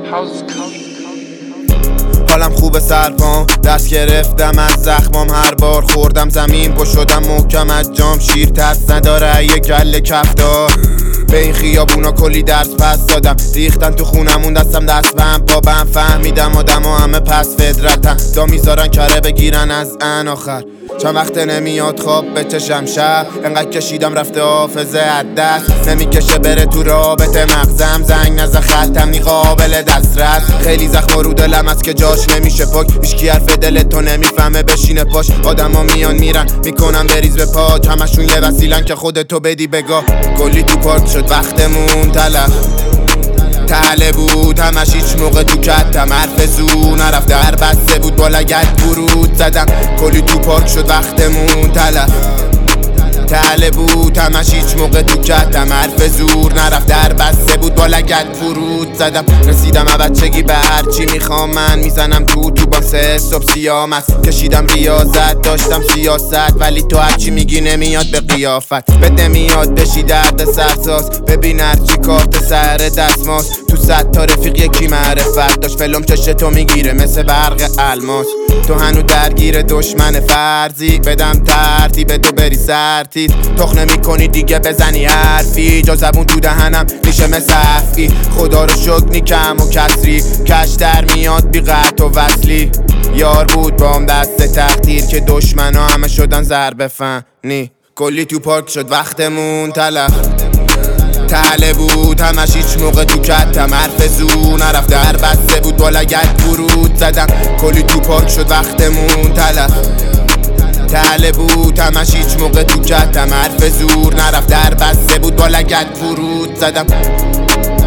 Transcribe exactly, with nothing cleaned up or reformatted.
حالم خوبه سرپام، دست گرفتم از زخمام، هر بار خوردم زمین پا شدم محکم از جام. شیر ترس نداره یه گله کفتار، به این خیابونا کلی درس پس دادم. ریختن تو خونمون دستم دست بهم بابم، فهمیدم آدم ها همه پس فدرتن، دا میذارن کره بگیرن از ان آخر. چند وقت نمیاد خواب به چشم شب، انقدر کشیدم رفته حافظه از دست. نمیکشه بره تو رابطه مغزم، زنگ نزد خطم نی قابل دسترس. خیلی زخم رو دلم است که جاش نمیشه پاک، هیچکی حرف دل تو نمیفهمه بشینه پاش. آدم ها میان میرن میکنن بریز به پاک، همشون یه وسیلن که خودتو بدی بگاه. کلی تو پارک شد وقتمون تلف، تله بود همش هیچ موقع تو کتم. حرف زور نرفت در بسته بود با لگت ورود زدم. کلی تو پارک شد وقتمون تلف، تله بود همش هیچ موقع تو کتم. حرف زور نرفت در بسته بود با لگت ورود زدم. رسیدم بچگی به هرچی میخوام من، میزنم تو تو با سه صبح سیام است. کشیدم ریاضت داشتم سیاست، ولی تو هرچی میگی نمیاد به قیافت. بد نمیاد بشی درد سرساز، ببین هرچی کارت سر دستماست. تو صد تا رفیق یکی معرفت داشت، فلم چشت تو میگیره مثل برق الماس. تو هنو درگیر دشمن فرضی، بدم ترتیب تو بری سرتیز. تخ نمی کنی دیگه بزنی حرفی، جا زبون تو دهنم میشه مثل افعی. خدا رو شکر نی کم و کسری، کش در میاد بی قطع و وصلی. یار بود بام دست تقدیر که دشمنا همه شدن ضربه فنی. کلی تو پارک شد وقتمون تلف، تله بود همش هیچ موقع تو کتم. حرف زور نرفت در بسته بود با لگت ورود زدم. کلی تو پارک شد وقتمون تلف، تله بود همش هیچ موقع تو کتم. حرف زور نرفت در بسته بود با لگت ورود زدم.